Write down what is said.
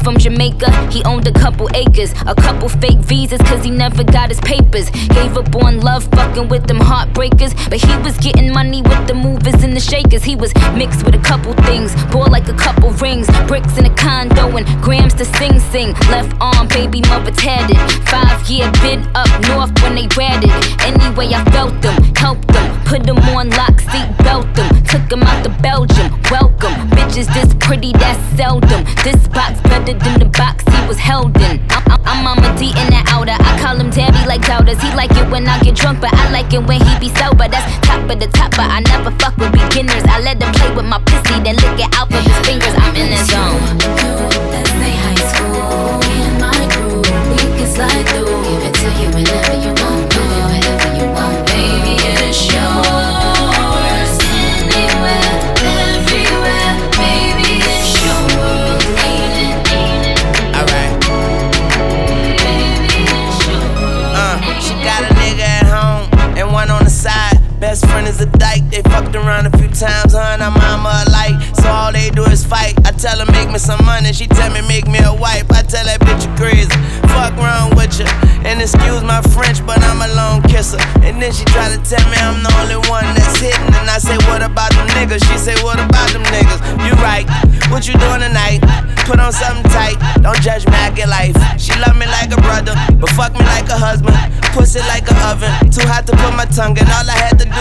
from Jamaica, he owned a couple acres, a couple fake visas, cause he never got his papers. Gave up on love, fucking with them heartbreakers, but he was getting money with the movers and the shakers. He was mixed with a couple things, bought like a couple rings, bricks in a condo and grams to sing. Left arm, baby mother tatted, 5-year bid up north when they ratted. Anyway, I felt them, helped them, put them on lock, seat belt them, took them out to Belgium, welcome. Bitches this pretty, that's seldom. This box better than the box he was held in. I'm Mama D in that outer, I call him Tabby like doubters. He like it when I get drunk, but I like it when he be sober. That's top of the top, but I never fuck with beginners. I let him play with my pussy, then lick it out with his fingers. I'm in his zone. Let's say high school, me and my crew, we can slide through. Give it to you whenever you want, do it whenever you want. Baby, it's yours, anywhere, everywhere. Baby, it's your world, ain't it? Alright. Baby, it's your world. She got a nigga at home and one on the side. Best friend is a dyke, they fucked around a few times, her and her mama alike. So all they do is fight. I tell her make me some money, she tell me make me a wife. I tell that bitch you crazy, fuck wrong with you. And excuse my French, but I'm a lone kisser. And then she try to tell me I'm the only one that's hitting. And I say what about them niggas? She say what about them niggas? You right, what you doing tonight? Put on something tight, don't judge me, I get life. She love me like a brother, but fuck me like a husband. Pussy like an oven, too hot to put my tongue in. All I had to